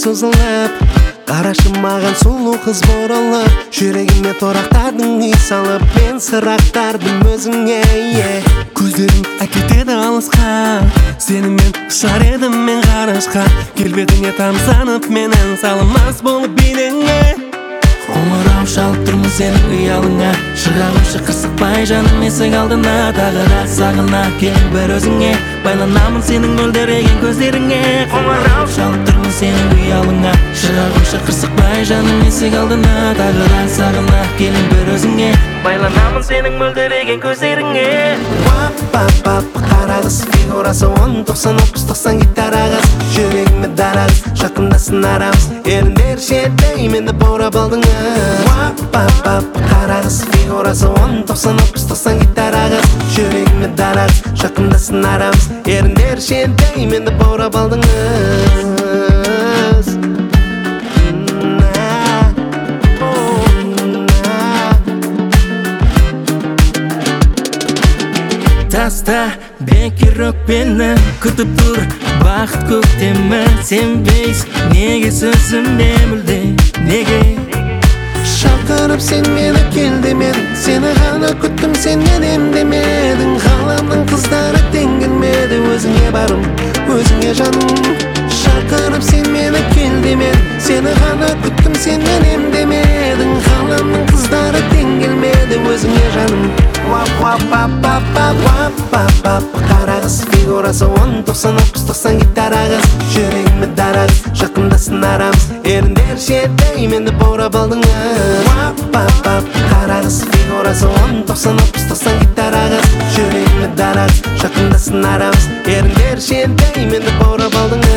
сызылып Қарашым маған сұлу қыз борылып Жүрегіме торақтардың үй салып Мен сырақтардым өзіңе Көздерің әкетеді алысқа Сенімен ұшар едім мен ғарышқа Келбетіңе тамсанып мен ән салымас болып билеңе Қоңырау шалып тұрмын сенің ұялыңа Шығамын қырсықпай жаным есік алдына Тағы да сағына келіп бір өзіңе Байланамын сенің мөлдіреген көздеріңе Қоңырау шалып тұрмын сенің ұялыңа Шығамын қырсықпай жаным есік алдына Тағы да сағына келіп бір өзіңе Байланамын сенің мөлдіреген көздеріңе Вап-вап-вап қара қыз фигурасы 10-90-30-90 гитара қыз Жүрегіме дара қыз жақындасын арамыз Еріндер шеттей менді баурап алдың Вап-вап-вап қара қыз фигурасы 10-90-30-90 гитара қыз Жүрегіме дара қыз жақындасын арамыз Еріндер шеттей менді баурап алдың Таста бекер өкпені күтіп тұр бақыт көктемі Сенбейсің неге сөзімде мүлде неге Шақырып сен мені кел демедің Сені ғана күттім сен менем демедің Ғаламның қыздары тең келмеді Өзіңе барым, өзіңе жаным Шақырып сен мені кел демедің Сені ғана күттім сен менем демедің Ғаламның қыздары тең келмеді Өзіңе жаным Вап-вап-вап-вап-вап қара қыз фигурасы 10-90-30-90 гитара қыз Жүрегіме дара қыз жақындасын арамыз Еріндер шеттей менді баурап алдың Вап-вап-вап қара қыз фигурасы 10-90-30-90 гитара қыз Жүрегіме дара қыз жақындасын арамыз Еріндер шеттей менді баурап алдың